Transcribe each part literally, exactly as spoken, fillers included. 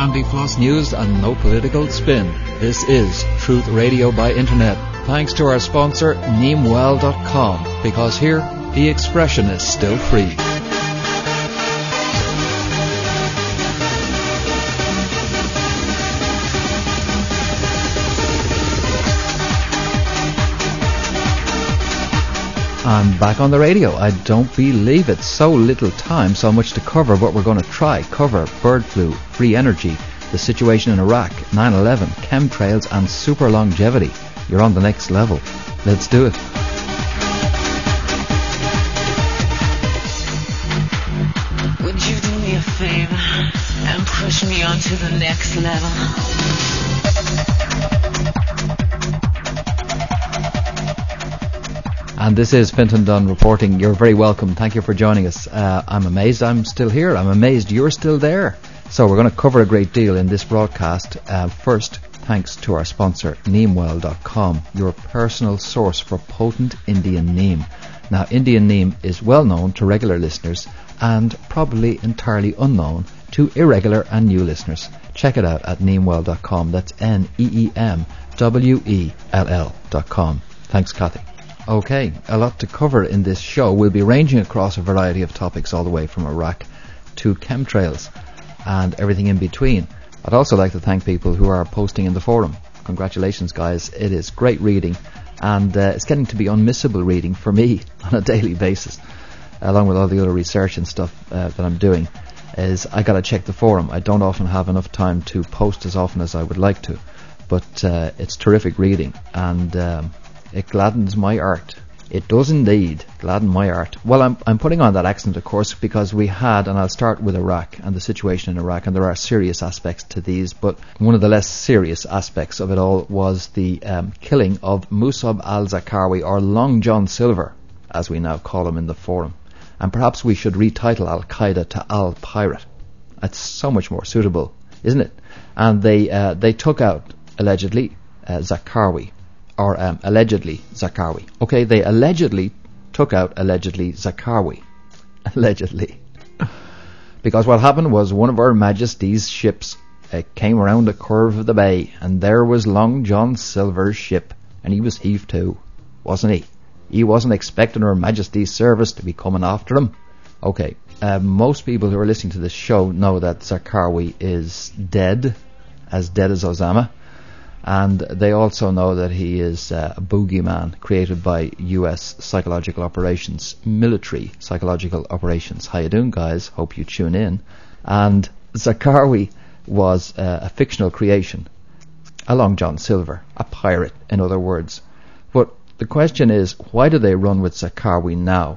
Sandy Floss news and no political spin. This is Truth Radio by Internet. Thanks to our sponsor, Neemwell dot com, because here, the expression is still free. I'm back on the radio. I don't believe it. So little time, so much to cover, but we're going to try. Cover bird flu, free energy, the situation in Iraq, nine eleven, chemtrails and super longevity. You're on the next level. Let's do it. Would you do me a favor and push me on to the next level? And this is Fintan Dunn reporting. You're very welcome. Thank you for joining us. Uh, I'm amazed I'm still here. I'm amazed you're still there. So we're going to cover a great deal in this broadcast. Uh, first, thanks to our sponsor, Neemwell dot com, your personal source for potent Indian neem. Now, Indian neem is well known to regular listeners and probably entirely unknown to irregular and new listeners. Check it out at Neemwell dot com. That's N E E M W E L L dot com. Thanks, Kathy. Okay, a lot to cover in this show. We'll be ranging across a variety of topics all the way from Iraq to chemtrails and everything in between. I'd also like to thank people who are posting in the forum. Congratulations, guys. It is great reading, and uh, it's getting to be unmissable reading for me on a daily basis, along with all the other research and stuff uh, that I'm doing. Is I got to check the forum. I don't often have enough time to post as often as I would like to, but uh, it's terrific reading, and um, it gladdens my heart. It does indeed gladden my heart. Well, I'm I'm putting on that accent, of course, because we had, and I'll start with Iraq and the situation in Iraq, and there are serious aspects to these, but one of the less serious aspects of it all was the um, killing of Musab al-Zarqawi, or Long John Silver, as we now call him in the forum. And perhaps we should retitle Al-Qaeda to Al-Pirate. That's so much more suitable, isn't it? And they uh, they took out, allegedly, uh, Zarqawi. Or um, allegedly Zarqawi. Okay, they allegedly took out allegedly Zarqawi. Allegedly. Because what happened was one of Her Majesty's ships uh, came around the curve of the bay, and there was Long John Silver's ship, and he was heaved to, wasn't he? He wasn't expecting Her Majesty's service to be coming after him. Okay, uh, most people who are listening to this show know that Zarqawi is dead, as dead as Osama. And they also know that he is uh, a boogeyman created by U S psychological operations, military psychological operations. How you doing, guys? Hope you tune in. And Zarqawi was uh, a fictional creation, a Long John Silver, a pirate, in other words. But the question is, why do they run with Zarqawi now?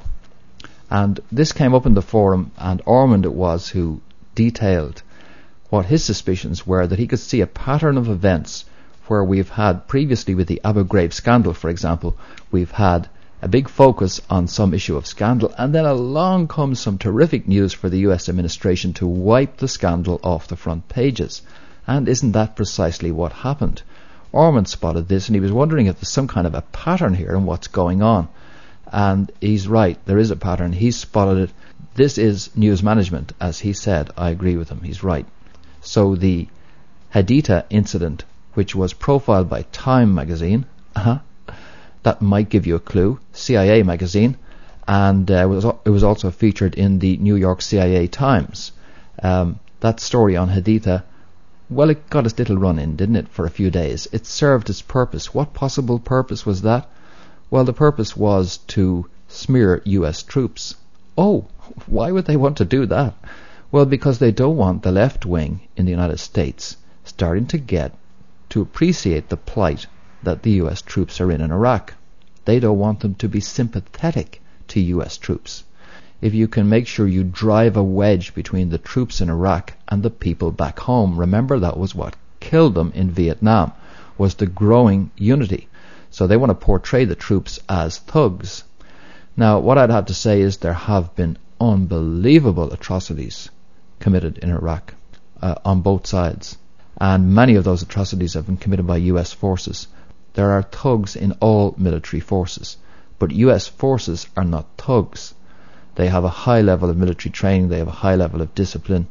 And this came up in the forum, and Ormond it was who detailed what his suspicions were, that he could see a pattern of events where we've had previously with the Abu Ghraib scandal, for example, we've had a big focus on some issue of scandal, and then along comes some terrific news for the U S administration to wipe the scandal off the front pages. And isn't that precisely what happened? Ormond spotted this, and he was wondering if there's some kind of a pattern here and what's going on. And he's right, there is a pattern. He's spotted it. This is news management, as he said. I agree with him. He's right. So the Haditha incident, which was profiled by Time magazine, uh-huh, that might give you a clue, C I A magazine, and uh, it, was, it was also featured in the New York C I A Times. Um, that story on Haditha, well, it got its little run-in, didn't it, for a few days. It served its purpose. What possible purpose was that? Well, the purpose was to smear U S troops. Oh, why would they want to do that? Well, because they don't want the left wing in the United States starting to get to appreciate the plight that the U S troops are in in Iraq. They don't want them to be sympathetic to U S troops. If you can make sure you drive a wedge between the troops in Iraq and the people back home, remember that was what killed them in Vietnam, was the growing unity. So they want to portray the troops as thugs. Now, what I'd have to say is there have been unbelievable atrocities committed in Iraq uh, on both sides. And many of those atrocities have been committed by U S forces. There are thugs in all military forces, but U S forces are not thugs. They have a high level of military training, they have a high level of discipline,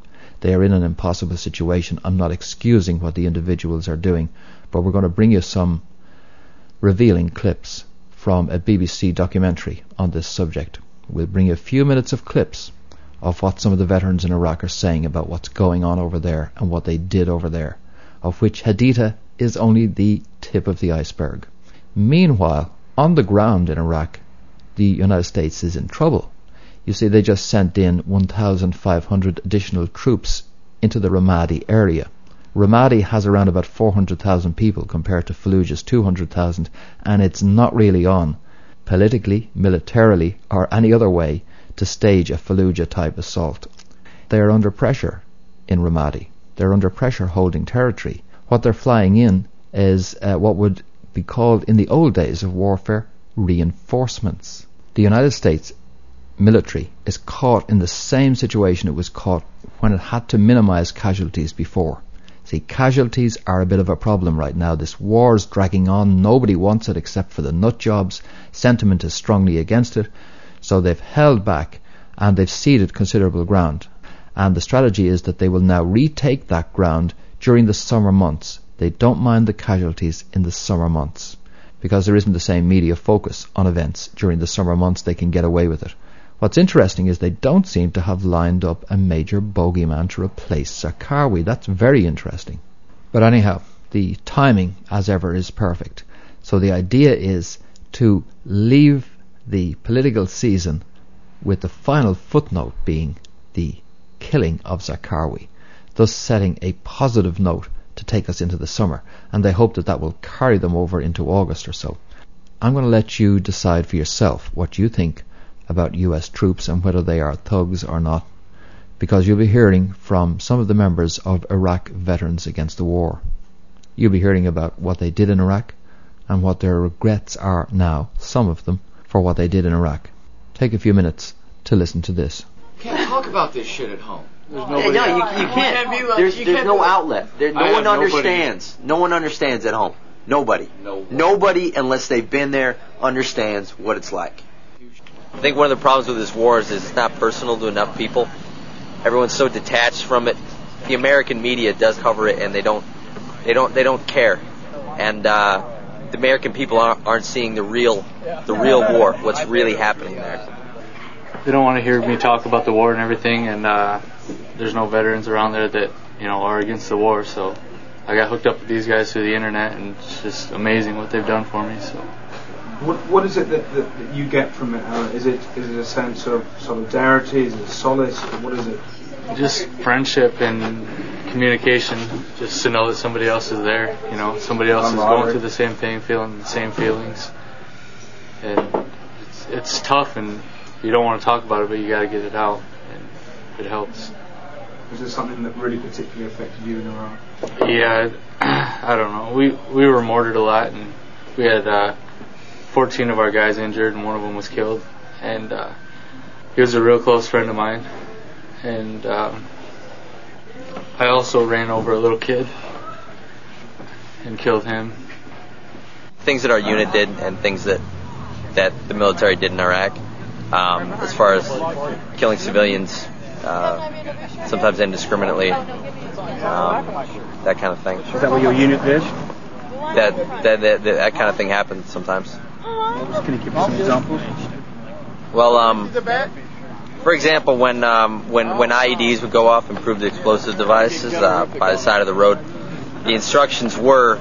They are in an impossible situation. I'm not excusing what the individuals are doing, but we're going to bring you some revealing clips from a B B C documentary on this subject. We'll bring you a few minutes of clips of what some of the veterans in Iraq are saying about what's going on over there and what they did over there, of which Haditha is only the tip of the iceberg. Meanwhile, on the ground in Iraq, the United States is in trouble. You see, they just sent in one thousand five hundred additional troops into the Ramadi area. Ramadi has around about four hundred thousand people compared to Fallujah's two hundred thousand, and it's not really on, politically, militarily, or any other way, to stage a Fallujah-type assault. They are under pressure in Ramadi. They're under pressure holding territory. What they're flying in is uh, what would be called, in the old days of warfare, reinforcements. The United States military is caught in the same situation it was caught when it had to minimize casualties before. See, casualties are a bit of a problem right now. This war's dragging on. Nobody wants it except for the nut jobs. Sentiment is strongly against it. So they've held back and they've ceded considerable ground. And the strategy is that they will now retake that ground during the summer months. They don't mind the casualties in the summer months because there isn't the same media focus on events during the summer months. They can get away with it. What's interesting is they don't seem to have lined up a major bogeyman to replace Zarqawi. That's very interesting. But anyhow, the timing, as ever, is perfect. So the idea is to leave the political season with the final footnote being the killing of Zarqawi, thus setting a positive note to take us into the summer. And they hope that that will carry them over into August or so. I'm going to let you decide for yourself what you think about U S troops and whether they are thugs or not, because you'll be hearing from some of the members of Iraq Veterans Against the War. You'll be hearing about what they did in Iraq and what their regrets are now, some of them, for what they did in Iraq. Take a few minutes to listen to this. Can't talk about this shit at home. There's no, you, you can't. Be like, there's you there's can't no be like, outlet. There, no one understands. Nobody. No one understands at home. Nobody. No Nobody, unless they've been there, understands what it's like. I think one of the problems with this war is, is it's not personal to enough people. Everyone's so detached from it. The American media does cover it, and they don't, they don't, they don't care. And uh, the American people aren't, aren't seeing the real, the real war. What's really happening there. They don't want to hear me talk about the war and everything, and uh, there's no veterans around there that you know are against the war. So I got hooked up with these guys through the internet, and it's just amazing what they've done for me. So. What what is it that, that, that you get from it? Uh, is it is it a sense of solidarity? Is it solace? What is it? Just friendship and communication. Just to know that somebody else is there. You know, somebody else is going through the same thing, feeling the same feelings. And it's, it's tough, and you don't want to talk about it, but you got to get it out, and it helps. Was there something that really particularly affected you in Iraq? Yeah, I don't know. We we were mortared a lot, and we had. Uh, fourteen of our guys injured, and one of them was killed. And uh, he was a real close friend of mine. And um, I also ran over a little kid and killed him. Things that our unit did and things that that the military did in Iraq, um, as far as killing civilians, uh, sometimes indiscriminately, um, that kind of thing. Is that what your unit did? That that that, that kind of thing happens sometimes. Can you give us some examples? Well, um, for example, when um, when when I E Ds would go off and prove the explosive devices uh, by the side of the road, the instructions were,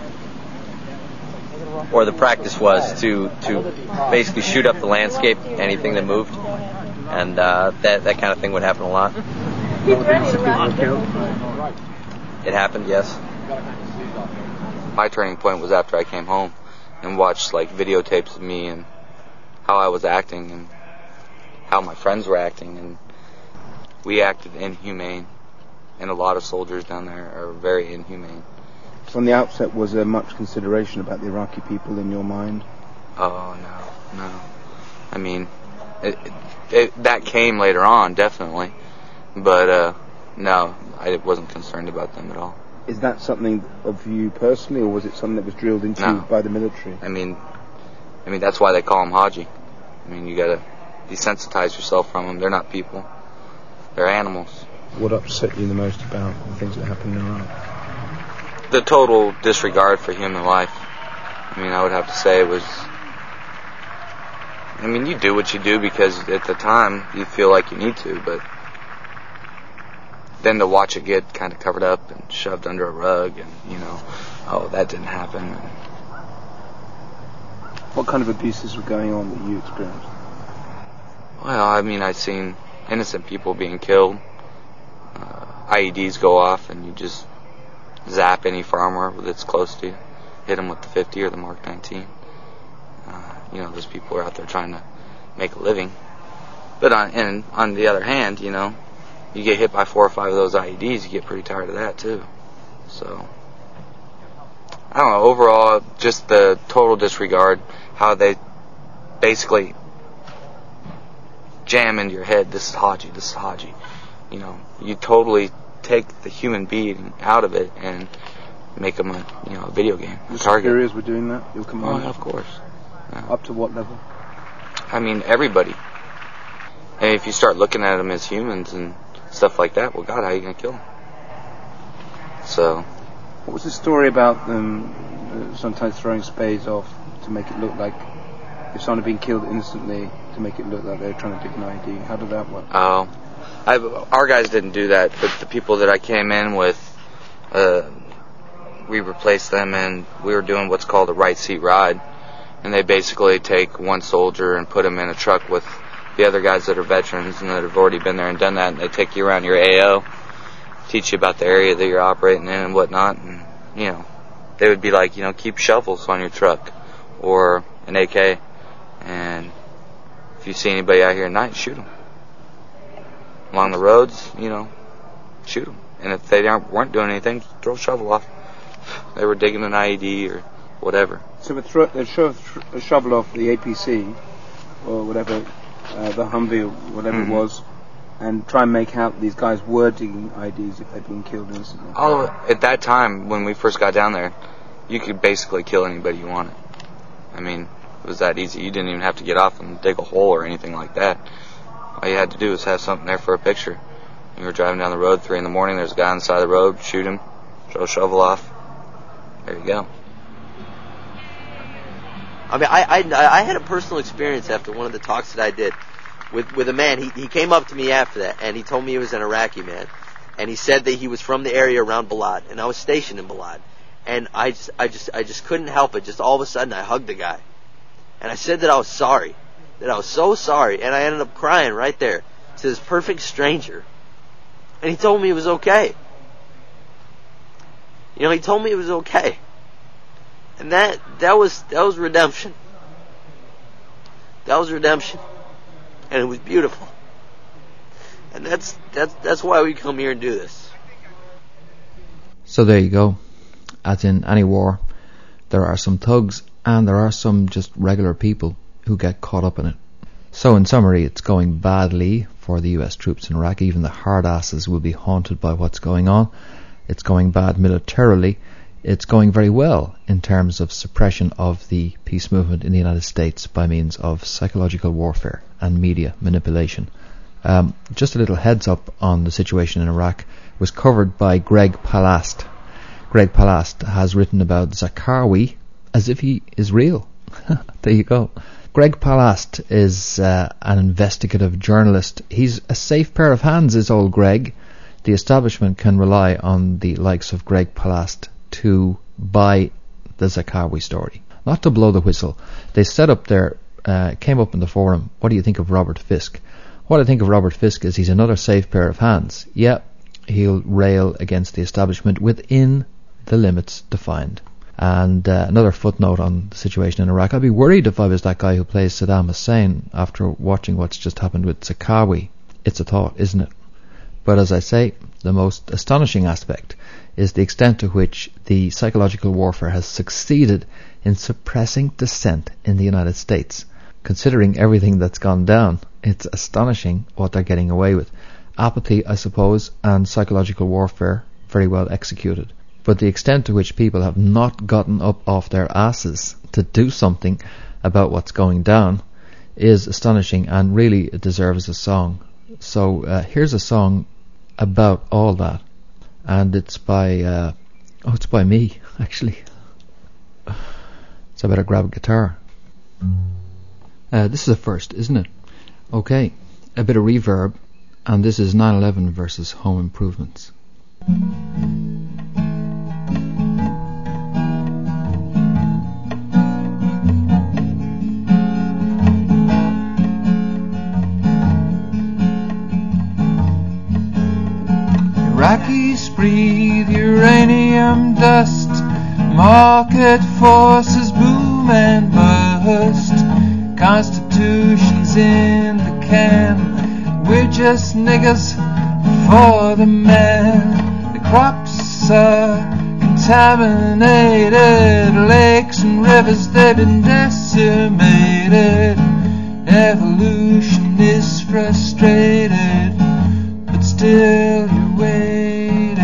or the practice was, to to basically shoot up the landscape, anything that moved, and uh, that that kind of thing would happen a lot. It happened, yes. My turning point was after I came home and watched like videotapes of me and how I was acting and how my friends were acting, and we acted inhumane, and a lot of soldiers down there are very inhumane. From the outset, was there much consideration about the Iraqi people in your mind? Oh no, no. I mean, it, it, that came later on, definitely, but uh, no, I wasn't concerned about them at all. Is that something of you personally, or was it something that was drilled into no. you by the military? I mean, I mean that's why they call them Haji. I mean, you gotta desensitize yourself from them. They're not people; they're animals. What upset you the most about the things that happened in Iraq? The total disregard for human life. I mean, I would have to say it was... I mean, you do what you do because at the time you feel like you need to, but then to watch it get kind of covered up and shoved under a rug and, you know, oh, that didn't happen. What kind of abuses were going on that you experienced? Well, I mean, I've seen innocent people being killed. Uh, I E Ds go off and you just zap any farmer that's close to you. Hit them with the fifty or the Mark nineteen. Uh, you know, those people are out there trying to make a living. But on, and on the other hand, you know, you get hit by four or five of those I E Ds, you get pretty tired of that too. So, I don't know, overall, just the total disregard, how they basically jam into your head, this is Haji, this is Haji. You know, you totally take the human being out of it and make them a, you know, a video game. Your target. superiors were doing that? Your Oh, commanders? yeah, of course. Yeah. Up to what level? I mean, everybody. And if you start looking at them as humans and stuff like that, well, God, how are you going to kill them? So. What was the story about them uh, sometimes throwing spades off to make it look like if someone had been killed innocently, to make it look like they were trying to dig an I D? How did that work? Oh. I, our guys didn't do that, but the people that I came in with, uh, we replaced them and we were doing what's called a right seat ride. And they basically take one soldier and put him in a truck with the other guys that are veterans and that have already been there and done that, and they take you around your A O, teach you about the area that you're operating in and whatnot, and, you know, they would be like, you know, keep shovels on your truck or an A K, and if you see anybody out here at night, shoot them. Along the roads, you know, shoot them. And if they aren't, weren't doing anything, throw a shovel off. They were digging an I E D or whatever. So they'd, throw, they'd shove a shovel off the A P C or whatever, uh, the Humvee or whatever Mm-hmm. it was, and try and make out these guys were digging I Ds if they'd been killed innocently. Oh, at that time, when we first got down there, you could basically kill anybody you wanted. I mean, it was that easy. You didn't even have to get off and dig a hole or anything like that. All you had to do was have something there for a picture. You were driving down the road, three in the morning, there's a guy on the side of the road, shoot him, throw a shovel off. There you go. I mean, I, I I had a personal experience after one of the talks that I did with with a man. He he came up to me after that, and he told me he was an Iraqi man, and he said that he was from the area around Balad, and I was stationed in Balad, and I just I just I just couldn't help it. Just all of a sudden, I hugged the guy, and I said that I was sorry, that I was so sorry, and I ended up crying right there to this perfect stranger, and he told me it was okay. You know, he told me it was okay. And that that was that was redemption. That was redemption. And it was beautiful. And that's that's that's why we come here and do this. So there you go. As in any war, there are some thugs and there are some just regular people who get caught up in it. So in summary, it's going badly for the U S troops in Iraq. Even the hard asses will be haunted by what's going on. It's going bad militarily. It's going very well in terms of suppression of the peace movement in the United States by means of psychological warfare and media manipulation. Um, just a little heads up on the situation in Iraq was covered by Greg Palast. Greg Palast has written about Zarqawi as if he is real. There you go. Greg Palast is uh, an investigative journalist. He's a safe pair of hands, is old Greg. The establishment can rely on the likes of Greg Palast to buy the Zarqawi story, not to blow the whistle. They set up their, uh, came up in the forum, what do you think of Robert Fisk? What I think of Robert Fisk is he's another safe pair of hands. Yeah, he'll rail against the establishment within the limits defined. And uh, another footnote on the situation in Iraq. I'd be worried if I was that guy who plays Saddam Hussein after watching what's just happened with Zarqawi. It's a thought, isn't it? But as I say, the most astonishing aspect is the extent to which the psychological warfare has succeeded in suppressing dissent in the United States. Considering everything that's gone down, it's astonishing what they're getting away with. Apathy, I suppose, and psychological warfare very well executed. But the extent to which people have not gotten up off their asses to do something about what's going down is astonishing and really it deserves a song. So uh, here's a song about all that, and it's by uh, oh, it's by me actually. So I better grab a guitar. Uh, this is a first, isn't it? Okay, a bit of reverb, and this is nine eleven versus Home Improvements. Iraqis breathe uranium dust, market forces boom and bust, Constitution's in the can, we're just niggas for the man. The crops are contaminated, lakes and rivers they've been decimated. Evolution is frustrated, but still you're waiting.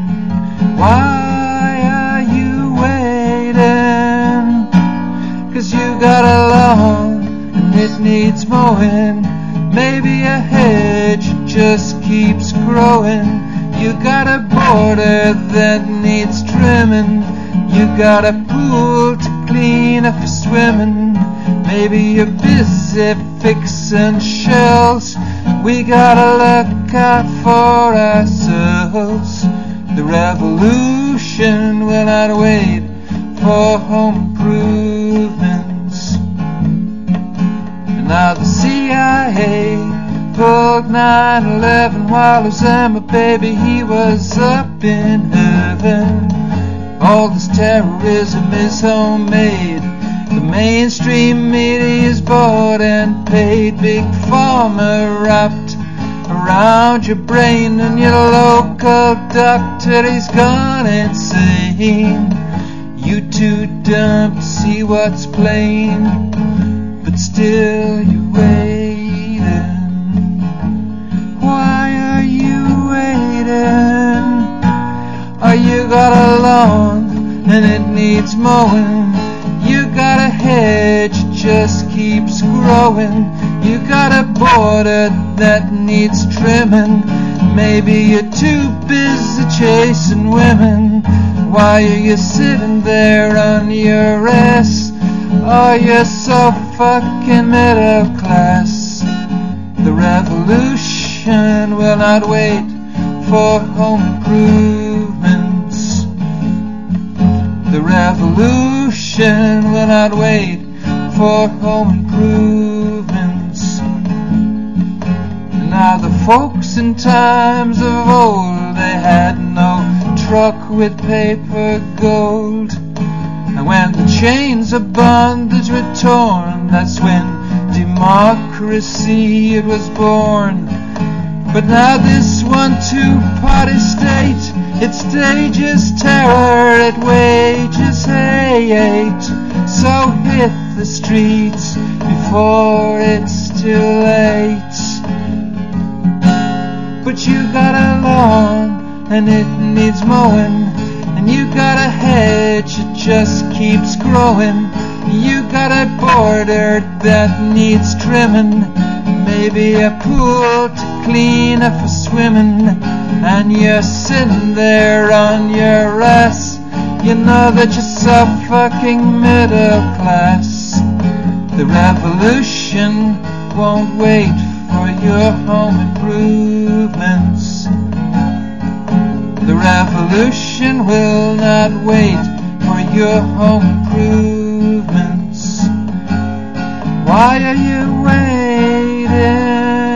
Why are you waiting? 'Cause you got a lawn and it needs mowing. Maybe a hedge just keeps growing. You got a border that needs trimming. You got a pool to clean up for swimming. Maybe you're busy fixing shells. We gotta look out for ourselves. The revolution will not wait for home improvements. And now the C I A pulled nine eleven while Osama, baby, he was up in heaven. All this terrorism is homemade. The mainstream media is bought and paid. Big pharma wrapped around your brain, and your local doctor, he's gone insane. You too dumb to see what's plain, but still you're waiting. Why are you waiting? Are you got a lawn and it needs mowing? You got a hedge, it just keeps growing. You got a border that needs trimming. Maybe you're too busy chasing women. Why are you sitting there on your ass? Oh, you're so fucking middle class. The revolution will not wait for home improvements. The revolution will not wait for home improvements. Now the folks in times of old, they had no truck with paper gold. And when the chains of bondage were torn, that's when democracy it was born. But now this one two-party state, it stages terror, it wages hate. So hit the streets before it's too late. But you got a lawn and it needs mowing, and you got a hedge, it just keeps growing. You got a border that needs trimming. Maybe a pool to clean up for swimming. And you're sitting there on your ass. You know that you're so fucking middle class. The revolution won't wait for your home improvements. The revolution will not wait for your home improvements. Why are you waiting?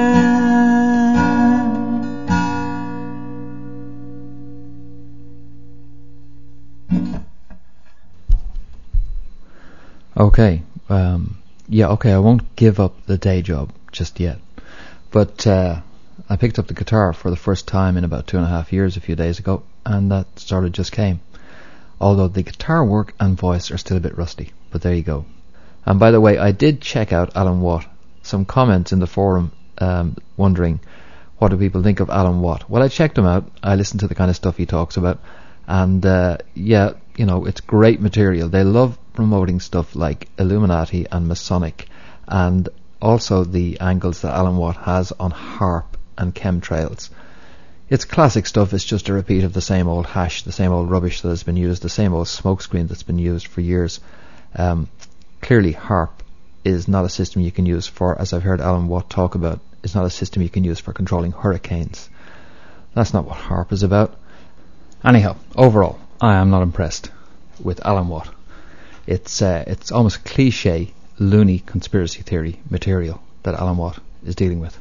Okay, um, yeah, okay, I won't give up the day job just yet. But uh, I picked up the guitar for the first time in about two and a half years a few days ago, and that sort of just came. Although the guitar work and voice are still a bit rusty, but there you go. And by the way, I did check out Alan Watt. Some comments in the forum um, wondering, what do people think of Alan Watt? Well, I checked him out. I listened to the kind of stuff he talks about. And uh, yeah, you know, it's great material. They love promoting stuff like Illuminati and Masonic, and also the angles that Alan Watt has on harp and chemtrails. It's classic stuff. It's just a repeat of the same old hash, the same old rubbish that has been used, the same old smokescreen that's been used for years. Um, clearly, HAARP is not a system you can use for, as I've heard Alan Watt talk about, it's not a system you can use for controlling hurricanes. That's not what HAARP is about. Anyhow, overall, I am not impressed with Alan Watt. It's uh, it's almost cliche, loony conspiracy theory material that Alan Watt is dealing with.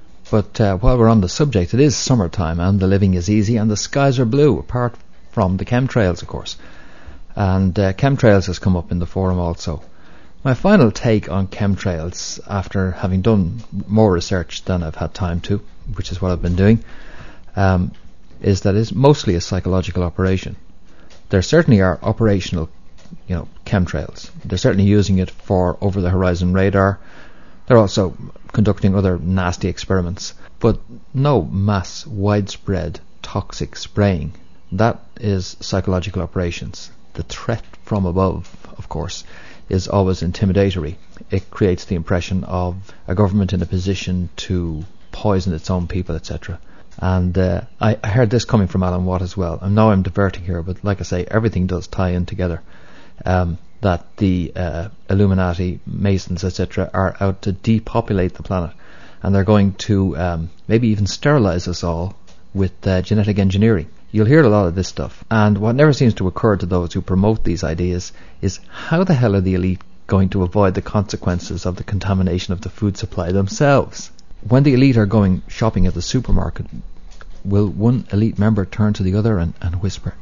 But uh, while we're on the subject, it is summertime and the living is easy and the skies are blue, apart from the chemtrails, of course. And uh, chemtrails has come up in the forum also. My final take on chemtrails, after having done more research than I've had time to, which is what I've been doing, um, is that it's mostly a psychological operation. There certainly are operational, you know, chemtrails. They're certainly using it for over-the-horizon radar. They're also conducting other nasty experiments, but no mass, widespread, toxic spraying. That is psychological operations. The threat from above, of course, is always intimidatory. It creates the impression of a government in a position to poison its own people, et cetera. And uh, I, I heard this coming from Alan Watt as well. I know I'm diverting here, but like I say, everything does tie in together. Um, that the uh, Illuminati, Masons, et cetera are out to depopulate the planet, and they're going to um, maybe even sterilize us all with uh, genetic engineering. You'll hear a lot of this stuff, and what never seems to occur to those who promote these ideas is how the hell are the elite going to avoid the consequences of the contamination of the food supply themselves? When the elite are going shopping at the supermarket, will one elite member turn to the other and, and whisper,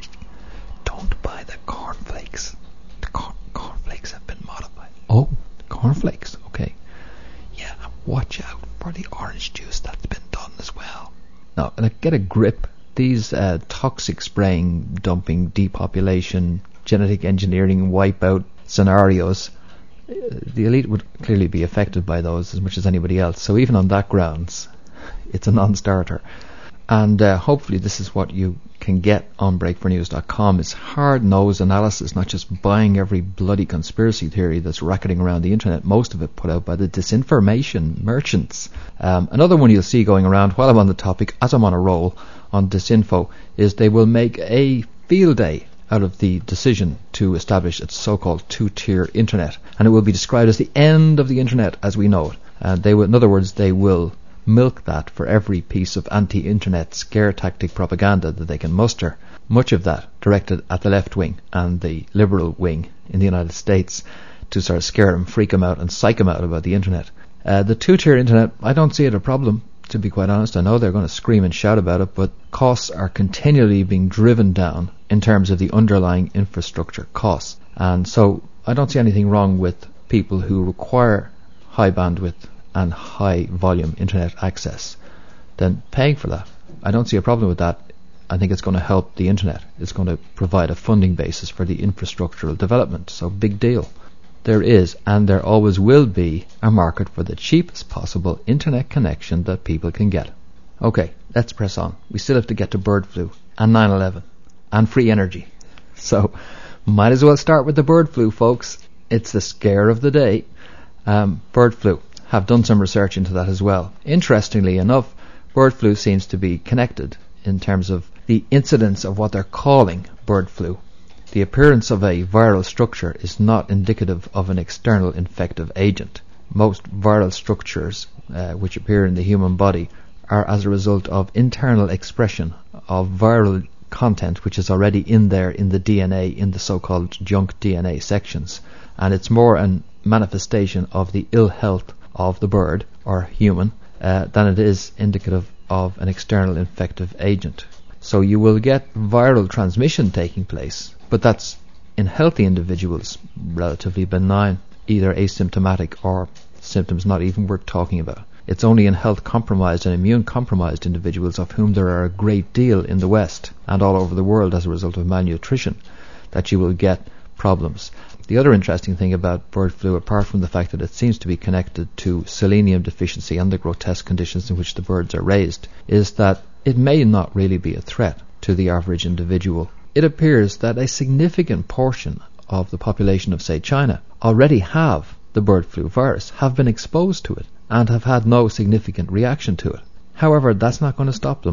"Don't buy the cornflakes. The corn cornflakes have been modified." Oh, cornflakes, okay. Yeah, watch out for the orange juice that's been done as well. Now, like, get a grip. These uh, toxic spraying, dumping, depopulation, genetic engineering, wipeout scenarios, uh, the elite would clearly be affected by those as much as anybody else. So even on that grounds, it's a non-starter. And uh, hopefully this is what you can get on break for news dot com. It's hard-nosed analysis, not just buying every bloody conspiracy theory that's racketing around the internet, most of it put out by the disinformation merchants. Um, another one you'll see going around while I'm on the topic, as I'm on a roll, on disinfo, is they will make a field day out of the decision to establish its so-called two-tier internet, and it will be described as the end of the internet as we know it. Uh, they will, in other words, they will milk that for every piece of anti-internet scare tactic propaganda that they can muster, much of that directed at the left wing and the liberal wing in the United States to sort of scare them, freak them out and psych them out about the internet. Uh, the two-tier internet, I don't see it a problem. To be quite honest, I know they're going to scream and shout about it, but costs are continually being driven down in terms of the underlying infrastructure costs. And so I don't see anything wrong with people who require high bandwidth and high volume internet access then paying for that. I don't see a problem with that. I think it's going to help the internet. It's going to provide a funding basis for the infrastructural development. So big deal. There is, and there always will be, a market for the cheapest possible internet connection that people can get. Okay, let's press on. We still have to get to bird flu, and nine eleven, and free energy. So, might as well start with the bird flu, folks. It's the scare of the day. Um, bird flu. Have done some research into that as well. Interestingly enough, bird flu seems to be connected in terms of the incidence of what they're calling bird flu. The appearance of a viral structure is not indicative of an external infective agent. Most viral structures uh, which appear in the human body are as a result of internal expression of viral content which is already in there in the D N A, in the so-called junk D N A sections. And it's more a manifestation of the ill health of the bird or human uh, than it is indicative of an external infective agent. So you will get viral transmission taking place, but that's in healthy individuals relatively benign, either asymptomatic or symptoms not even worth talking about. It's only in health compromised and immune compromised individuals, of whom there are a great deal in the West and all over the world as a result of malnutrition, that you will get problems. The other interesting thing about bird flu, apart from the fact that it seems to be connected to selenium deficiency and the grotesque conditions in which the birds are raised, is that it may not really be a threat to the average individual. It appears that a significant portion of the population of, say, China already have the bird flu virus, have been exposed to it, and have had no significant reaction to it. However, that's not going to stop them.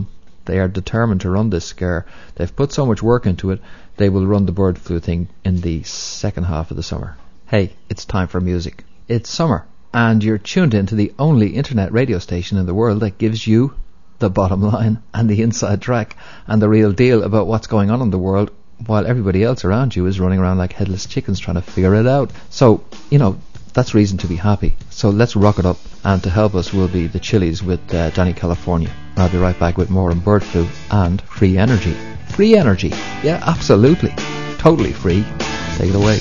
They are determined to run this scare. They've put so much work into it, they will run the bird flu thing in the second half of the summer. Hey, it's time for music. It's summer, and you're tuned in to the only internet radio station in the world that gives you the bottom line and the inside track and the real deal about what's going on in the world, while everybody else around you is running around like headless chickens trying to figure it out. So, you know, that's reason to be happy. So let's rock it up, and to help us will be the Chili's with uh, Danny California. I'll be right back with more on bird flu and free energy. Free energy, yeah, absolutely, totally free. Take it away.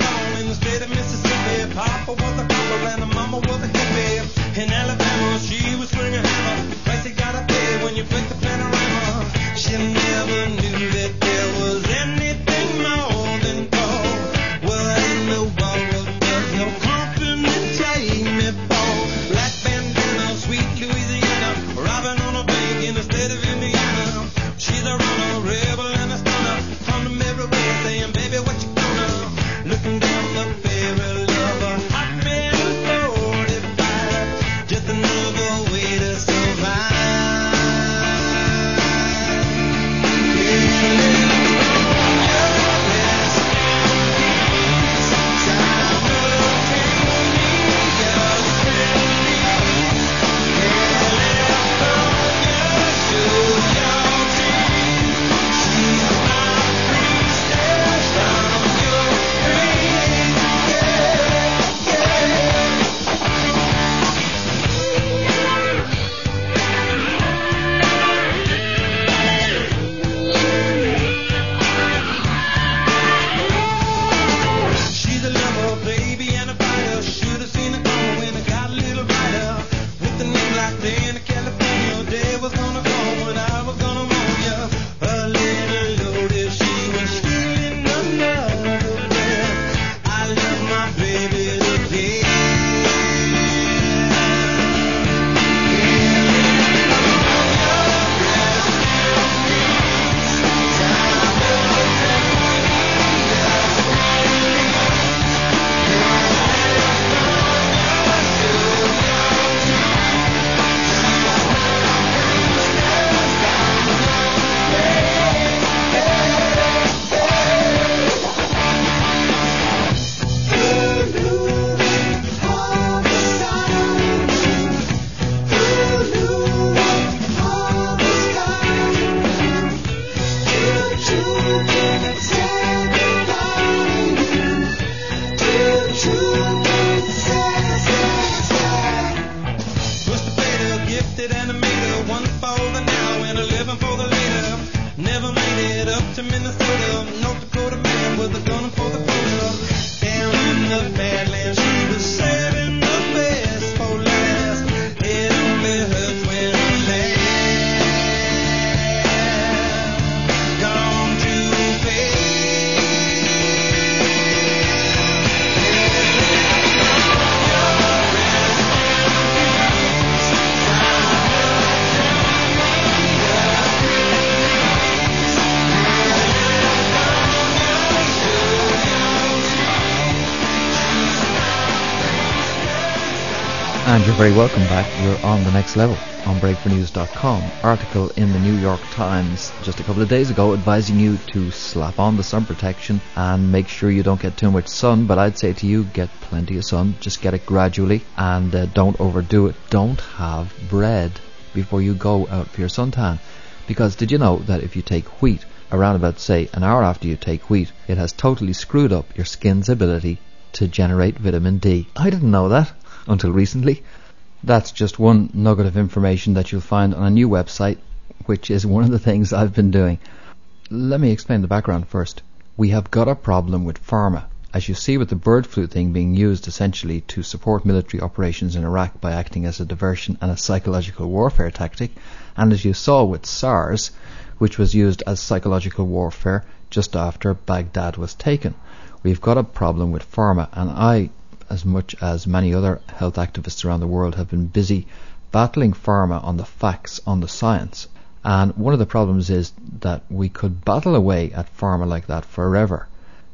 And you're very welcome back. You're on the next level on break for news dot com. Article in the New York Times just a couple of days ago advising you to slap on the sun protection and make sure you don't get too much sun. But I'd say to you, get plenty of sun. Just get it gradually and uh, don't overdo it. Don't have bread before you go out for your suntan. Because did you know that if you take wheat around about, say, an hour after you take wheat, it has totally screwed up your skin's ability to generate vitamin D? I didn't know that until recently. That's just one nugget of information that you'll find on a new website, which is one of the things I've been doing. Let me explain the background first. We have got a problem with pharma. As you see with the bird flu thing being used essentially to support military operations in Iraq by acting as a diversion and a psychological warfare tactic, and as you saw with SARS, which was used as psychological warfare just after Baghdad was taken. We've got a problem with pharma, and I, as much as many other health activists around the world, have been busy battling pharma on the facts, on the science. And one of the problems is that we could battle away at pharma like that forever.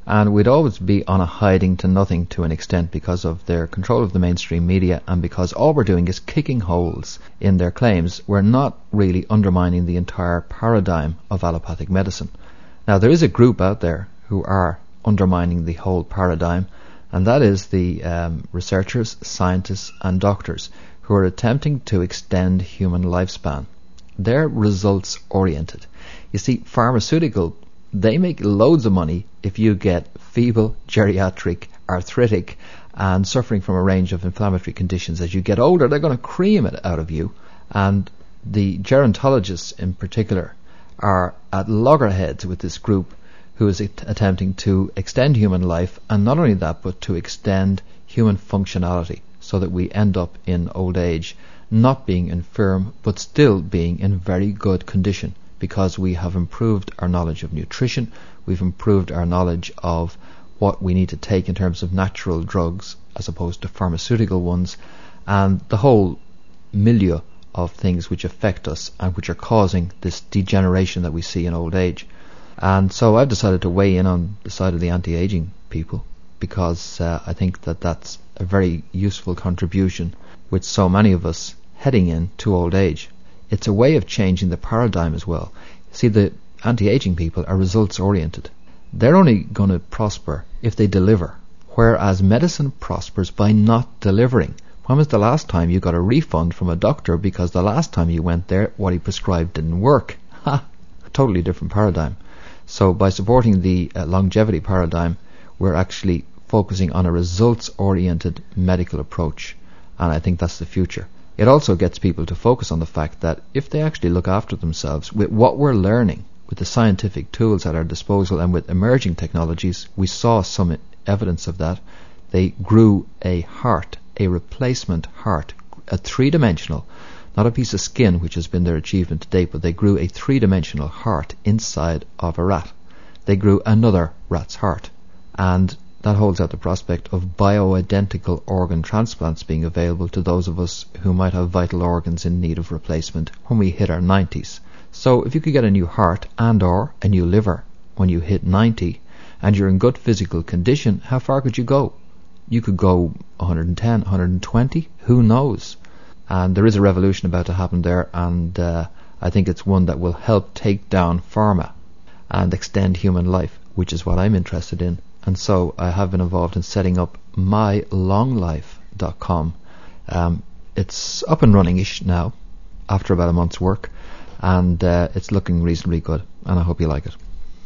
And we'd always be on a hiding to nothing to an extent because of their control of the mainstream media, and because all we're doing is kicking holes in their claims. We're not really undermining the entire paradigm of allopathic medicine. Now, there is a group out there who are undermining the whole paradigm, and that is the um, researchers, scientists and doctors who are attempting to extend human lifespan. They're results oriented. You see, pharmaceutical, they make loads of money if you get feeble, geriatric, arthritic and suffering from a range of inflammatory conditions. As you get older, they're going to cream it out of you. And the gerontologists in particular are at loggerheads with this group who is at- attempting to extend human life, and not only that, but to extend human functionality so that we end up in old age not being infirm but still being in very good condition, because we have improved our knowledge of nutrition, we've improved our knowledge of what we need to take in terms of natural drugs as opposed to pharmaceutical ones, and the whole milieu of things which affect us and which are causing this degeneration that we see in old age. And so I've decided to weigh in on the side of the anti-aging people, because uh, I think that that's a very useful contribution with so many of us heading into old age. It's a way of changing the paradigm as well. See, the anti-aging people are results oriented. They're only going to prosper if they deliver, whereas medicine prospers by not delivering. When was the last time you got a refund from a doctor because the last time you went there what he prescribed didn't work? Ha! A totally different paradigm. So by supporting the uh, longevity paradigm, we're actually focusing on a results oriented medical approach, and I think that's the future. It also gets people to focus on the fact that if they actually look after themselves with what we're learning, with the scientific tools at our disposal and with emerging technologies, we saw some evidence of that. They grew a heart, a replacement heart, a three-dimensional, not a piece of skin, which has been their achievement to date, but they grew a three-dimensional heart inside of a rat. They grew another rat's heart. And that holds out the prospect of bioidentical organ transplants being available to those of us who might have vital organs in need of replacement when we hit our nineties. So if you could get a new heart and or a new liver when you hit ninety and you're in good physical condition, how far could you go? You could go one hundred ten, one hundred twenty, who knows? And there is a revolution about to happen there, and uh, I think it's one that will help take down pharma and extend human life, which is what I'm interested in. And so I have been involved in setting up my long life dot com. Um, it's up and running-ish now, after about a month's work, and uh, it's looking reasonably good, and I hope you like it.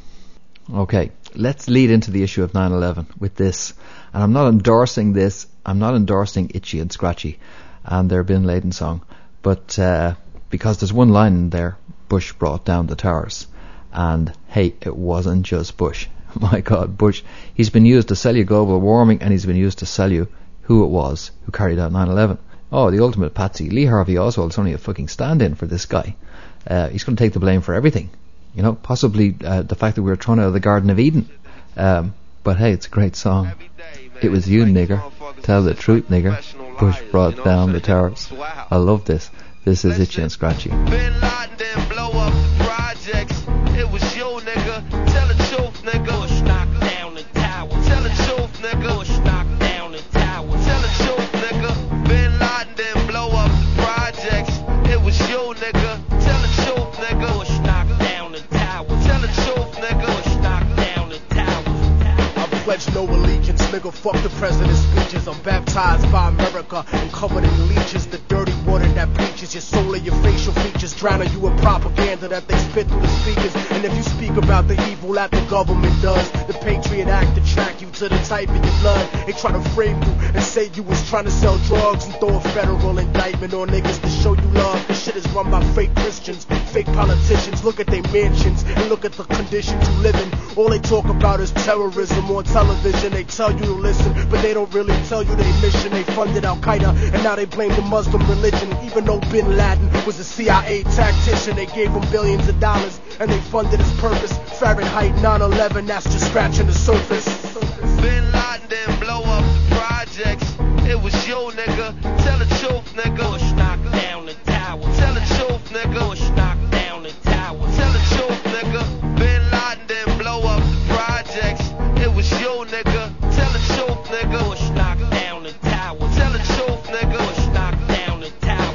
Okay, let's lead into the issue of nine eleven with this. And I'm not endorsing this, I'm not endorsing Itchy and Scratchy and their Bin Laden song, but uh, because there's one line in there, Bush brought down the towers. And hey, it wasn't just Bush. My God, Bush, he's been used to sell you global warming, and he's been used to sell you who it was who carried out nine eleven. Oh, the ultimate patsy. Lee Harvey Oswald's only a fucking stand-in for this guy. Uh, he's going to take the blame for everything. You know, possibly uh, the fact that we were thrown out of the Garden of Eden. Um, but hey, it's a great song. It was you, nigger. Tell the truth, nigger. Bush brought down the towers. I love this. This is Itchy and Scratchy. Bin Laden didn't blow up the projects. It was you, nigga. Tell the truth, nigga. Bush knocked down the tower. Tell the truth, nigga. Bush knocked down the tower. Tell the truth, nigga. Bin Laden didn't blow up the projects. It was you, nigga. Tell the truth, nigga. Bush knocked down the tower. Tell the truth, nigga. Bush knocked down the tower. I pledge no allegiance, nigga. Fuck the president's speeches. I'm baptized by America and covered in leeches. The dirty water that bleaches your soul and your facial features, drowning you in propaganda that they spit through the speakers. And if you speak about the evil that the government does, the Patriot Act attract you to the type of your blood. They try to frame you and say you was trying to sell drugs and throw a federal indictment on niggas to show you love. This shit is run by fake Christians, fake politicians. Look at their mansions and look at the conditions you live in. All they talk about is terrorism on television. They tell you to listen, but they don't really tell you their mission. They funded Al-Qaeda and now they blame the Muslim religion. Even though Bin Laden was a C I A tactician, they gave him billions of dollars and they funded his purpose. Fahrenheit nine eleven, that's just scratching the surface. Bin Laden didn't blow up the projects. It was you, nigga. Tell the truth, nigga. Bush knocked down the tower. Tell the truth, nigga. Bush knocked down the tower. Tell the truth, nigga. Bin Laden didn't blow up the projects. It was you, nigga. Tell the truth, nigga. Bush knocked down the tower. Tell the truth, nigga. Bush knocked down the tower.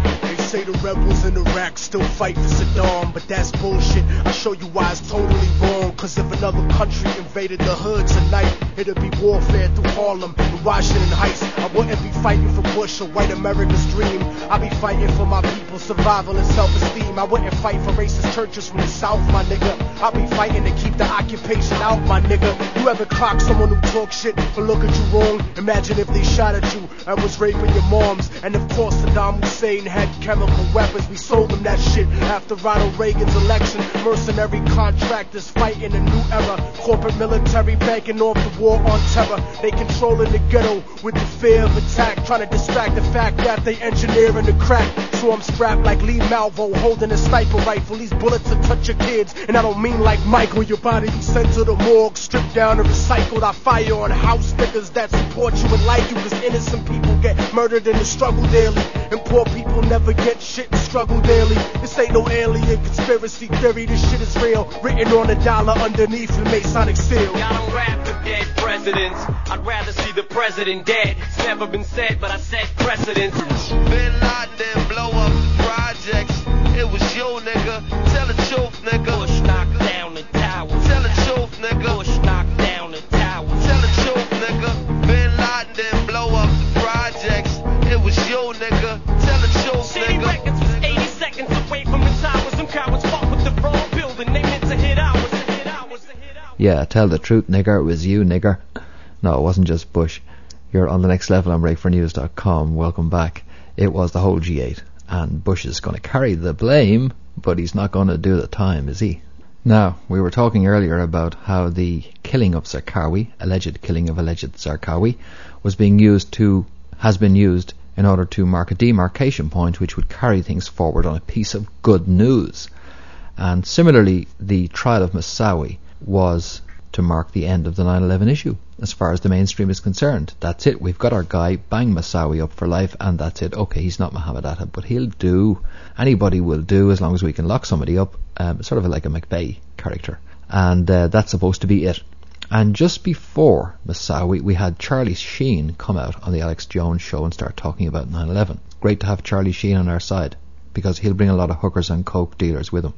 Say the rebels in Iraq still fight for Saddam, but that's bullshit. I'll show you why it's totally wrong. Cause if another country invaded the hood tonight, it'd be warfare through Harlem and Washington Heights. I wouldn't be fighting for Bush or white America's dream. I'd be fighting for my people's survival and self-esteem. I wouldn't fight for racist churches from the South, my nigga. I'd be fighting to keep the occupation out, my nigga. You ever clock someone who talk shit or look at you wrong? Imagine if they shot at you and was raping your moms. And of course Saddam Hussein had chemical weapons. We sold them that shit after Ronald Reagan's election. Mercenary contractors fighting a new era. Corporate military banking off the war on terror. They controlling the ghetto with the fear of attack, trying to distract the fact that they engineering the crack. So I'm strapped like Lee Malvo holding a sniper rifle. These bullets will touch your kids, and I don't mean like Michael. Your body be sent to the morgue, stripped down and recycled. I fire on house niggas that support you and like you, cause innocent people get murdered in the struggle daily, and poor people never get shit and struggle daily. This ain't no alien conspiracy theory, this shit is real. Written on a dollar underneath the Masonic seal. I don't rap for dead presidents. I'd rather see the president dead. It's never been said, but I set precedents. Bin Laden blow up the projects. It was you, nigga. Tell the truth, nigga. Bush knocked down the tower. Tell the truth, nigga. Bush knocked down the tower. Tell the truth, nigga. Bin Laden blow up the projects. It was you, nigga. Tell the truth, nigga. City Records was eighty seconds away from the towers. Some cowards fuck with the wrong building. They meant to hit ours. Hit ours. Hit ours. Yeah, tell the truth, nigger. It was you, nigger. No, it wasn't just Bush. You're on the next level on break for news dot com. Welcome back. It was the whole G eight. And Bush is going to carry the blame, but he's not going to do the time, is he? Now, we were talking earlier about how the killing of Zarqawi, alleged killing of alleged Zarqawi, was being used to, has been used in order to mark a demarcation point which would carry things forward on a piece of good news. And similarly, the trial of Moussaoui was to mark the end of the nine eleven issue, as far as the mainstream is concerned. That's it. We've got our guy, bang Moussaoui up for life, and that's it. Okay, he's not Mohammed Atta, but he'll do. Anybody will do as long as we can lock somebody up, um, sort of like a McVeigh character. And uh, that's supposed to be it. And just before Moussaoui, we had Charlie Sheen come out on the Alex Jones show and start talking about nine eleven. Great to have Charlie Sheen on our side, because he'll bring a lot of hookers and coke dealers with him.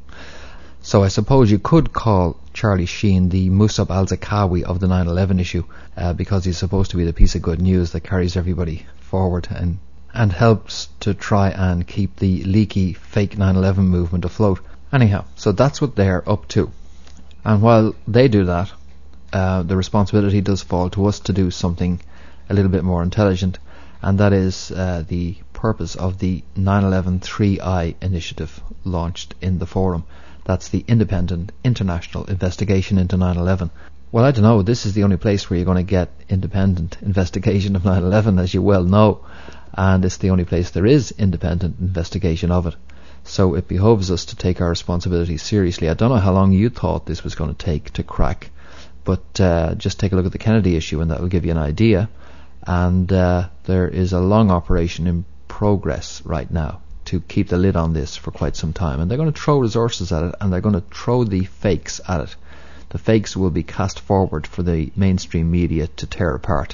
So I suppose you could call Charlie Sheen the Musab al-Zarqawi of the nine eleven issue, uh, because he's supposed to be the piece of good news that carries everybody forward and and helps to try and keep the leaky fake nine eleven movement afloat. Anyhow, so that's what they're up to. And while they do that, uh, the responsibility does fall to us to do something a little bit more intelligent, and that is uh, the purpose of the nine eleven three I initiative launched in the forum. That's the Independent International Investigation into nine eleven. Well, I don't know, this is the only place where you're going to get independent investigation of nine eleven, as you well know, and it's the only place there is independent investigation of it. So it behoves us to take our responsibility seriously. I don't know how long you thought this was going to take to crack, but uh, just take a look at the Kennedy issue and that will give you an idea. And uh, there is a long operation in progress right now to keep the lid on this for quite some time, and they're going to throw resources at it, and they're going to throw the fakes at it. The fakes will be cast forward for the mainstream media to tear apart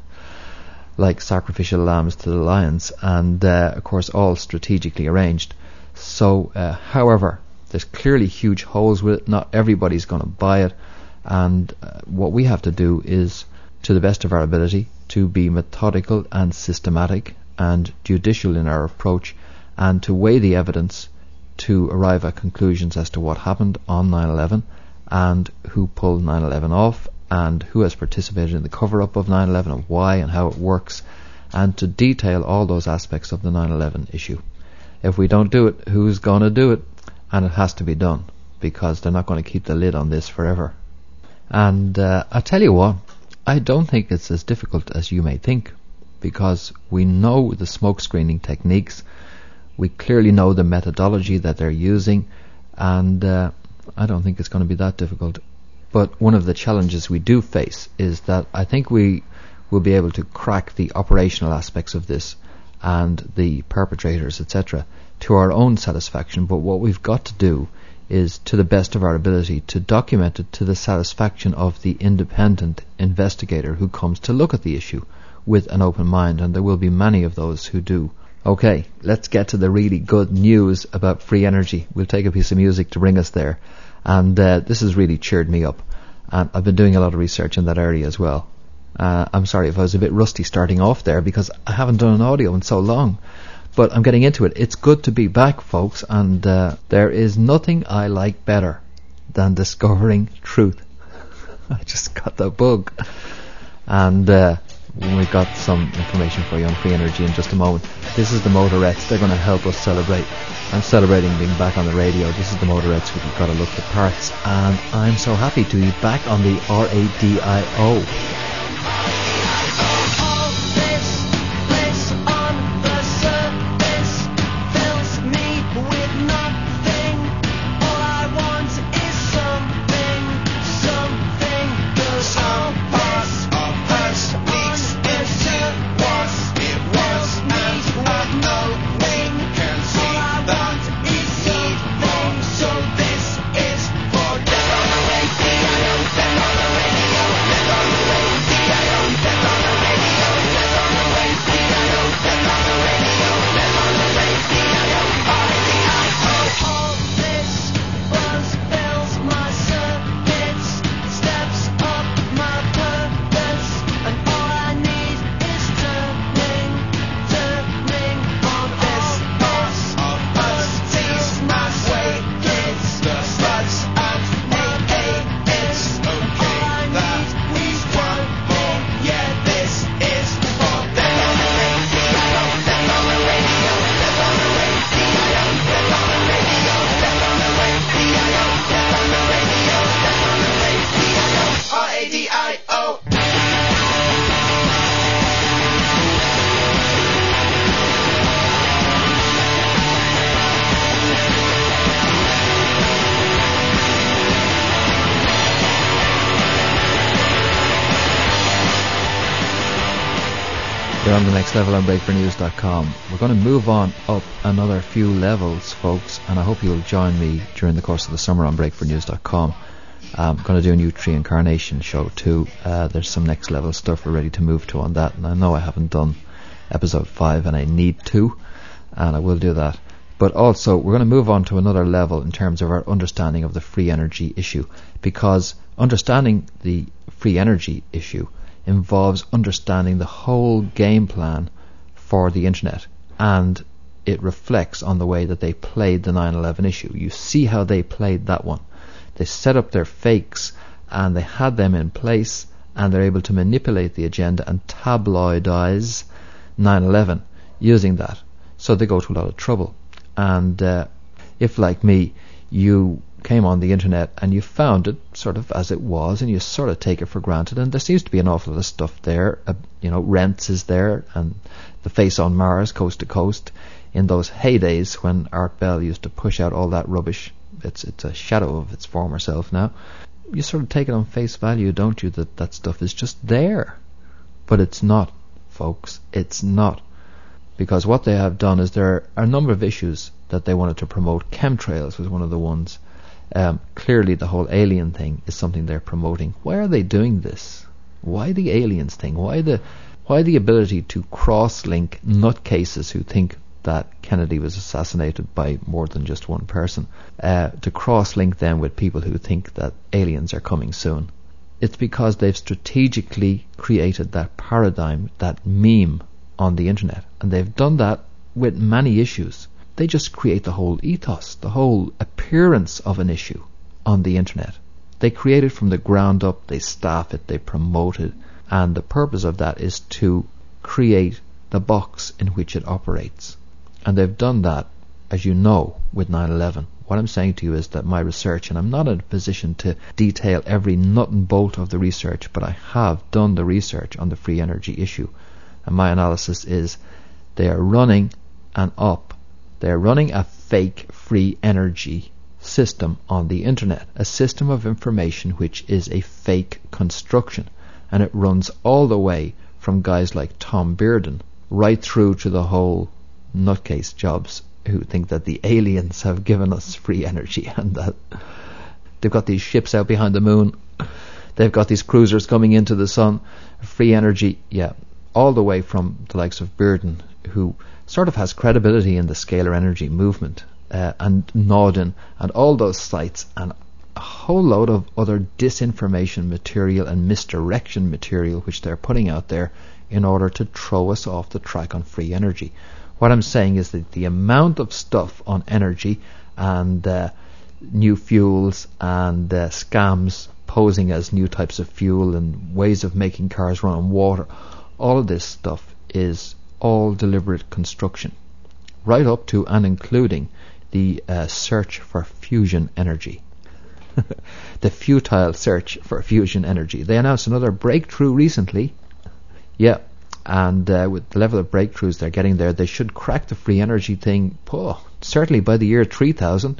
like sacrificial lambs to the lions, and uh, of course all strategically arranged. So uh, however, there's clearly huge holes with it. Not everybody's going to buy it, and uh, what we have to do is, to the best of our ability, to be methodical and systematic and judicial in our approach, and to weigh the evidence to arrive at conclusions as to what happened on nine eleven and who pulled nine eleven off and who has participated in the cover-up of nine eleven and why and how it works, and to detail all those aspects of the nine eleven issue. If we don't do it, who's going to do it? And it has to be done, because they're not going to keep the lid on this forever. And uh, I tell you what, I don't think it's as difficult as you may think, because we know the smoke screening techniques. We clearly know the methodology that they're using, and uh, I don't think it's going to be that difficult. But one of the challenges we do face is that I think we will be able to crack the operational aspects of this and the perpetrators, et cetera, to our own satisfaction. But what we've got to do is, to the best of our ability, to document it to the satisfaction of the independent investigator who comes to look at the issue with an open mind, and there will be many of those who do. Okay, let's get to the really good news about free energy. We'll take a piece of music to bring us there. And uh, this has really cheered me up. And I've been doing a lot of research in that area as well. Uh, I'm sorry if I was a bit rusty starting off there, because I haven't done an audio in so long. But I'm getting into it. It's good to be back, folks, and uh, there is nothing I like better than discovering truth. I just got the bug. And uh, we've got some information for you on free energy in just a moment. This is the Motorettes. They're going to help us celebrate. I'm celebrating being back on the radio. This is the Motorettes with You've Got to Look the Parts. And I'm so happy to be back on the R A D I O. You're on the next level on break for news dot com. We're going to move on up another few levels, folks, and I hope you'll join me during the course of the summer on break for news dot com. I'm going to do a new Tree Incarnation show too. Uh, there's some next level stuff we're ready to move to on that, and I know I haven't done episode five and I need to, and I will do that. But also we're going to move on to another level in terms of our understanding of the free energy issue, because understanding the free energy issue involves understanding the whole game plan for the internet, and it reflects on the way that they played the nine eleven issue. You see how they played that one. They set up their fakes and they had them in place, and they're able to manipulate the agenda and tabloidize nine eleven using that. So they go to a lot of trouble. And uh, if, like me, you came on the internet and you found it sort of as it was, and you sort of take it for granted, and there seems to be an awful lot of stuff there. Uh, you know, Rents is there, and The Face on Mars, Coast to Coast, in those heydays when Art Bell used to push out all that rubbish. It's it's a shadow of its former self now. You sort of take it on face value, don't you, that that stuff is just there. But it's not, folks. It's not. Because what they have done is there are a number of issues that they wanted to promote. Chemtrails was one of the ones. Um, clearly the whole alien thing is something they're promoting. Why are they doing this? Why the aliens thing? Why the why the ability to cross-link nutcases who think that Kennedy was assassinated by more than just one person, uh, to cross-link them with people who think that aliens are coming soon? It's because they've strategically created that paradigm, that meme on the internet, and they've done that with many issues. They just create the whole ethos, the whole appearance of an issue on the internet. They create it from the ground up, they staff it, they promote it, and the purpose of that is to create the box in which it operates. And they've done that, as you know, with nine eleven. What I'm saying to you is that my research, and I'm not in a position to detail every nut and bolt of the research, but I have done the research on the free energy issue, and my analysis is they are running an op They're running a fake free energy system on the internet, a system of information which is a fake construction, and it runs all the way from guys like Tom Bearden right through to the whole nutcase Jobs who think that the aliens have given us free energy and that they've got these ships out behind the moon, they've got these cruisers coming into the sun, free energy, yeah, all the way from the likes of Bearden, who sort of has credibility in the scalar energy movement, uh, and Naudin, and all those sites, and a whole load of other disinformation material and misdirection material which they're putting out there in order to throw us off the track on free energy. What I'm saying is that the amount of stuff on energy and uh, new fuels and uh, scams posing as new types of fuel and ways of making cars run on water, all of this stuff is all deliberate construction, right up to and including the uh, search for fusion energy. The futile search for fusion energy. They announced another breakthrough recently. Yeah, and uh, with the level of breakthroughs they're getting there, they should crack the free energy thing, oh, certainly by the year three thousand.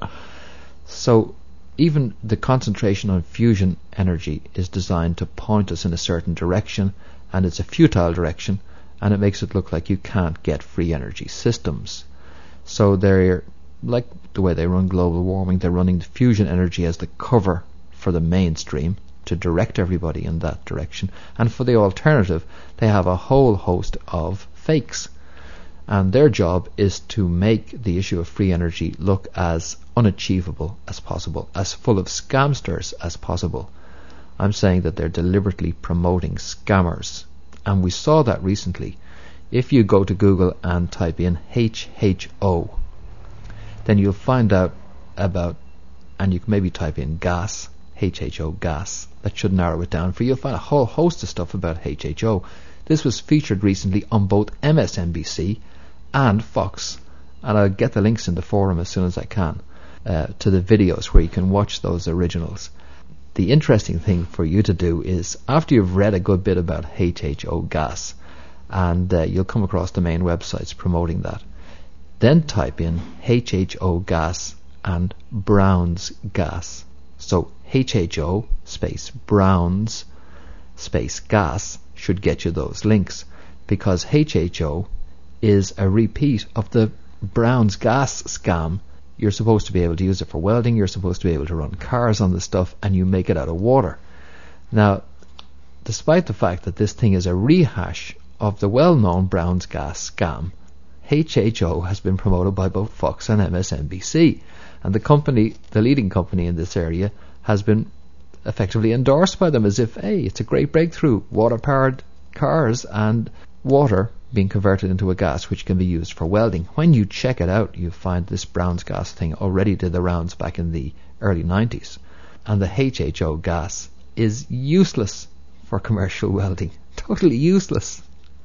So even the concentration on fusion energy is designed to point us in a certain direction, and it's a futile direction, and it makes it look like you can't get free energy systems. So they're, like the way they run global warming, they're running the fusion energy as the cover for the mainstream to direct everybody in that direction. And for the alternative, they have a whole host of fakes. And their job is to make the issue of free energy look as unachievable as possible, as full of scamsters as possible. I'm saying that they're deliberately promoting scammers. And we saw that recently. If you go to Google and type in H H O, then you'll find out about, and you can maybe type in gas, H H O gas. That should narrow it down for you. You'll find a whole host of stuff about H H O. This was featured recently on both M S N B C and Fox. And I'll get the links in the forum as soon as I can uh, to the videos where you can watch those originals. The interesting thing for you to do is, after you've read a good bit about H H O gas, and uh, you'll come across the main websites promoting that, then type in H H O gas and Brown's gas. So H H O space Brown's space gas should get you those links, because H H O is a repeat of the Brown's gas scam. You're supposed to be able to use it for welding, you're supposed to be able to run cars on the stuff, and you make it out of water. Now, despite the fact that this thing is a rehash of the well-known Brown's gas scam, H H O has been promoted by both Fox and M S N B C, and the company, the leading company in this area, has been effectively endorsed by them as if, hey, it's a great breakthrough, water-powered cars and water being converted into a gas which can be used for welding. When you check it out, you find this Brown's gas thing already did the rounds back in the early nineties, and the H H O gas is useless for commercial welding, totally useless.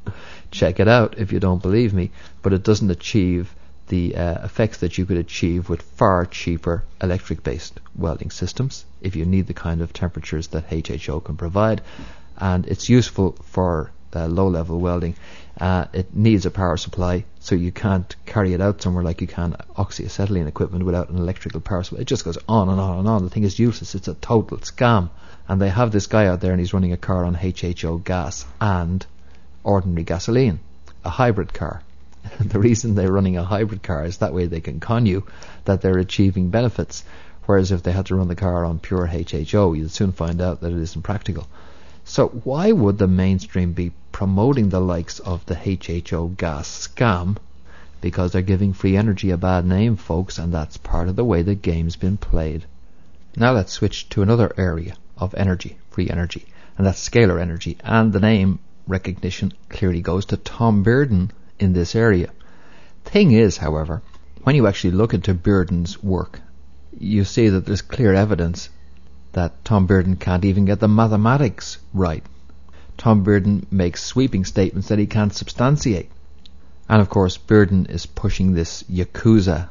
Check it out if you don't believe me, but it doesn't achieve the uh, effects that you could achieve with far cheaper electric-based welding systems if you need the kind of temperatures that H H O can provide, and it's useful for uh, low-level welding. Uh, it needs a power supply, so you can't carry it out somewhere like you can oxyacetylene equipment without an electrical power supply. It just goes on and on and on. The thing is useless. It's a total scam. And they have this guy out there, and he's running a car on H H O gas and ordinary gasoline, a hybrid car. The reason they're running a hybrid car is that way they can con you that they're achieving benefits, whereas if they had to run the car on pure H H O, you'd soon find out that it isn't practical. So why would the mainstream be promoting the likes of the H H O gas scam? Because they're giving free energy a bad name, folks, and that's part of the way the game's been played. Now let's switch to another area of energy, free energy, and that's scalar energy, and the name recognition clearly goes to Tom Bearden in this area. Thing is, however, when you actually look into Bearden's work, you see that there's clear evidence that Tom Bearden can't even get the mathematics right. Tom Bearden makes sweeping statements that he can't substantiate. And of course, Bearden is pushing this Yakuza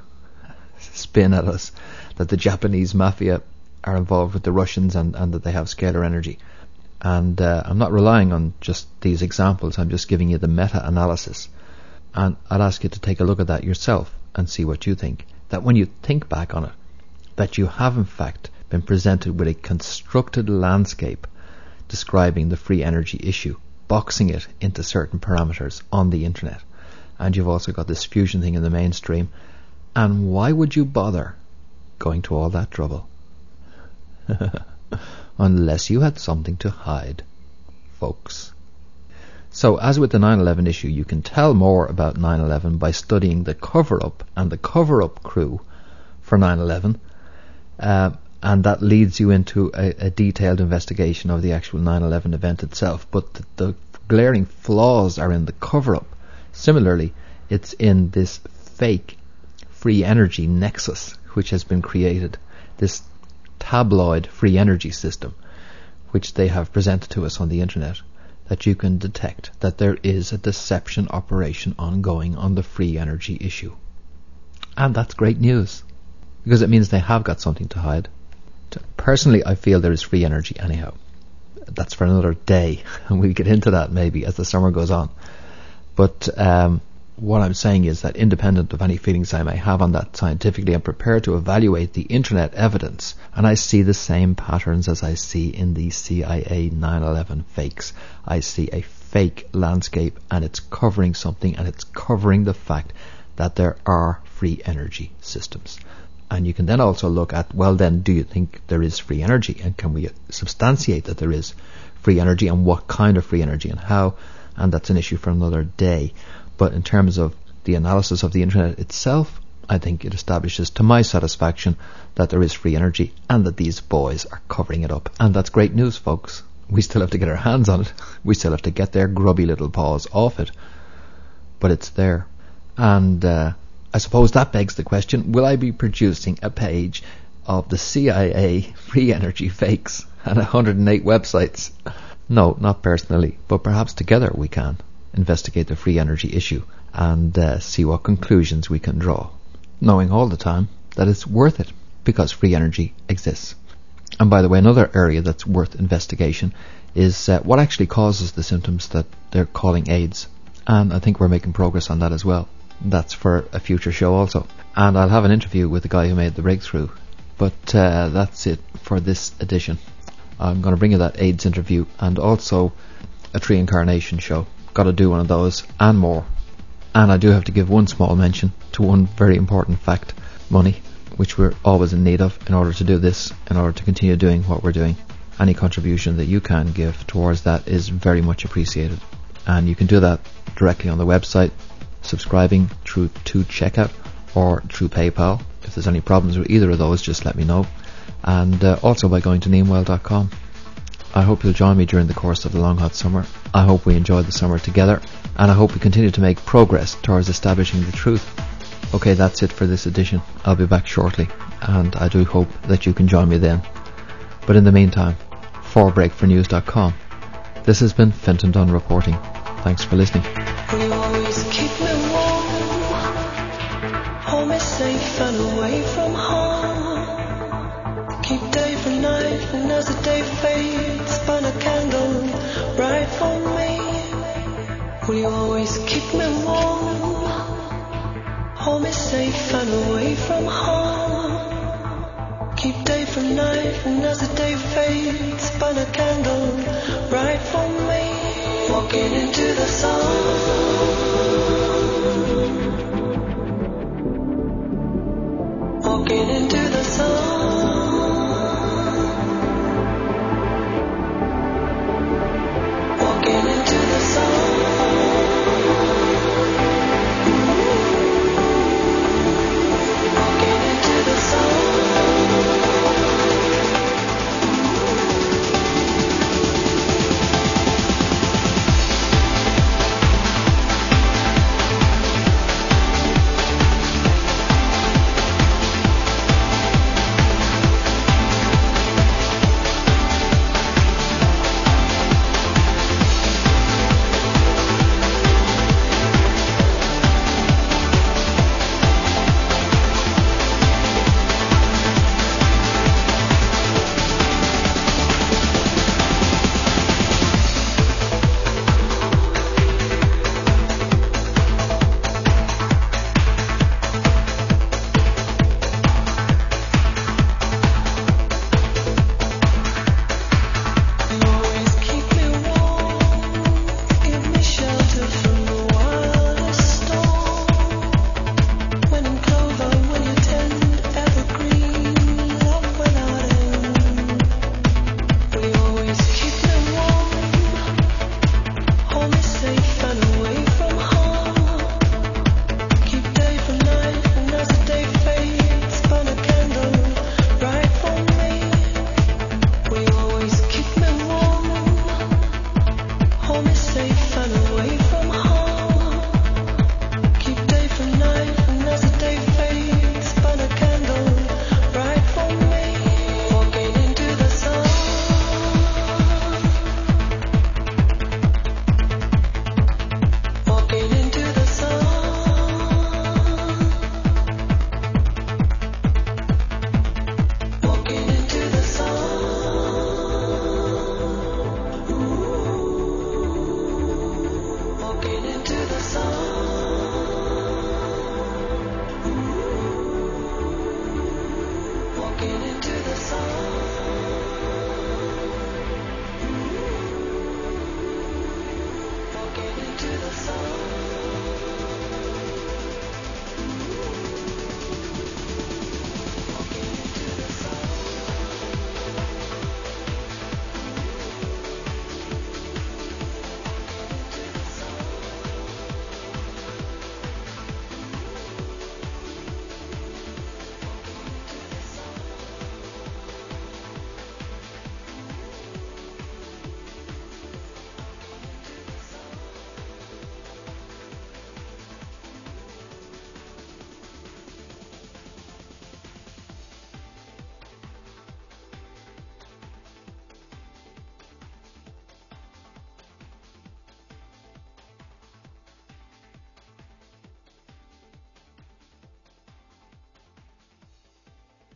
spin at us, that the Japanese mafia are involved with the Russians and, and that they have scalar energy. And uh, I'm not relying on just these examples, I'm just giving you the meta-analysis. And I'd ask you to take a look at that yourself and see what you think. That when you think back on it, that you have in fact been presented with a constructed landscape describing the free energy issue, boxing it into certain parameters on the internet. and you've also got this fusion thing in the mainstream. And why would you bother going to all that trouble? Unless you had something to hide, folks. So, as with the nine eleven issue, you can tell more about nine eleven by studying the cover-up and the cover-up crew for nine eleven, uh, and that leads you into a, a detailed investigation of the actual nine eleven event itself. But the, the glaring flaws are in the cover-up. Similarly, it's in this fake free energy nexus which has been created, this tabloid free energy system which they have presented to us on the internet, that you can detect that there is a deception operation ongoing on the free energy issue. And that's great news, because it means they have got something to hide. Personally, I feel there is free energy anyhow. That's for another day, and we'll get into that maybe as the summer goes on. But um, what I'm saying is that independent of any feelings I may have on that scientifically, I'm prepared to evaluate the internet evidence, and I see the same patterns as I see in the C I A nine eleven fakes. I see a fake landscape, and it's covering something, and it's covering the fact that there are free energy systems. And you can then also look at, well then, do you think there is free energy? And can we substantiate that there is free energy, and what kind of free energy and how? And that's an issue for another day. But in terms of the analysis of the internet itself, I think it establishes to my satisfaction that there is free energy and that these boys are covering it up. And that's great news, folks. We still have to get our hands on it. We still have to get their grubby little paws off it. But it's there. And uh, I suppose that begs the question, will I be producing a page of the C I A free energy fakes and one hundred eight websites? No, not personally, but perhaps together we can investigate the free energy issue and uh, see what conclusions we can draw, knowing all the time that it's worth it because free energy exists. And by the way, another area that's worth investigation is uh, what actually causes the symptoms that they're calling AIDS, and I think we're making progress on that as well. That's for a future show also, and I'll have an interview with the guy who made the breakthrough. But uh, that's it for this edition. I'm going to bring you that AIDS interview and also a tree incarnation show. Got to do one of those and more. And I do have to give one small mention to one very important fact: money, which we're always in need of in order to do this, in order to continue doing what we're doing. Any contribution that you can give towards that is very much appreciated, and you can do that directly on the website, subscribing through to checkout or through PayPal. If there's any problems with either of those, just let me know. And uh, also by going to neemwell dot com. I hope you'll join me during the course of the long hot summer. I hope we enjoy the summer together, and I hope we continue to make progress towards establishing the truth. Okay, that's it for this edition. I'll be back shortly, and I do hope that you can join me then. But in the meantime, for break for news dot com, this has been Fintan Dunn reporting. Thanks for listening. You always keep me warm, hold me safe and away from harm. Keep day for night, and as the day fades, burn a candle right for me. Will you always keep me warm, hold me safe and away from harm. Keep day for night, and as the day fades, burn a candle